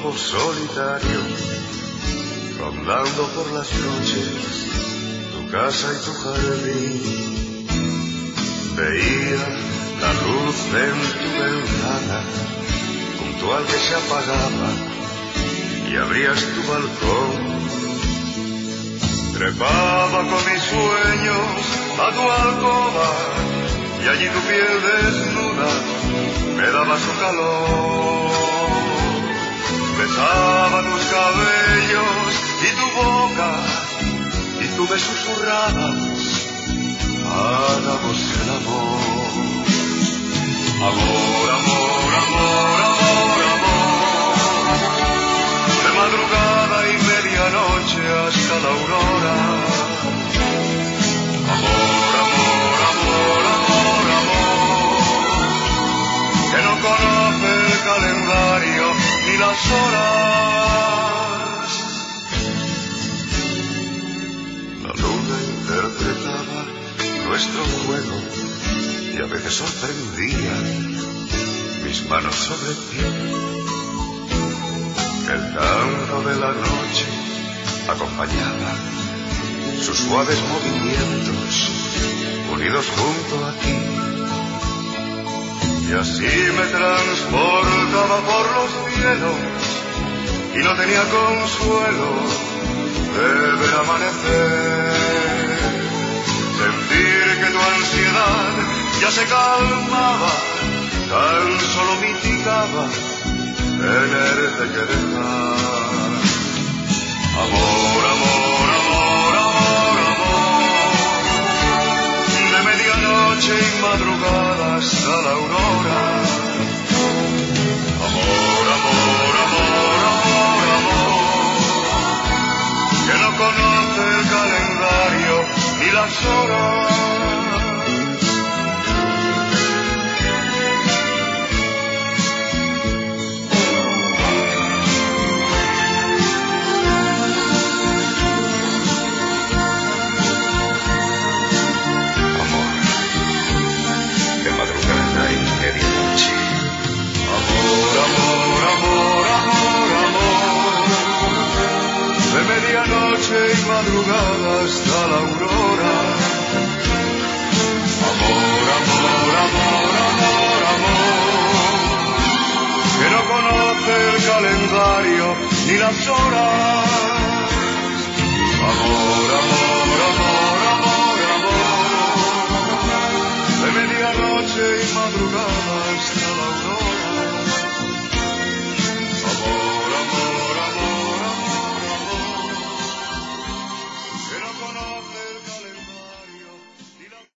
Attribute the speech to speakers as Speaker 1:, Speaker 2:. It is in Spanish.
Speaker 1: lobo solitario, rondando por las noches tu casa y tu jardín. Veía la luz en tu ventana, puntual que se apagaba, y abrías tu balcón. Trepaba con mis sueños a tu alcoba, y allí tu piel desnuda me daba su calor. Besaba tus cabellos y tu boca, y tú me susurrabas, hagamos el amor. Amor, amor, amor, amor, amor, de madrugada y medianoche hasta la aurora. Amor, amor, amor, amor, amor, que no conoce el calendario ni las horas. La luna interpretaba nuestro juego y a veces sorprendía mis manos sobre ti. El canto de la noche acompañaba sus suaves movimientos unidos junto a ti. Y así me transportaba por los cielos y no tenía consuelo de ver amanecer. Sentir que tu ansiedad ya se calmaba, tan solo mitigaba tenerte que dejar. Amor, amor, amor, amor, amor, de medianoche y madrugada hasta la aurora. Amor, amor, amor, amor, amor, que no conoce el calendario ni las horas. Medianoche y madrugada hasta la aurora. Amor, amor, amor, amor, amor, que no conoce el calendario ni las horas.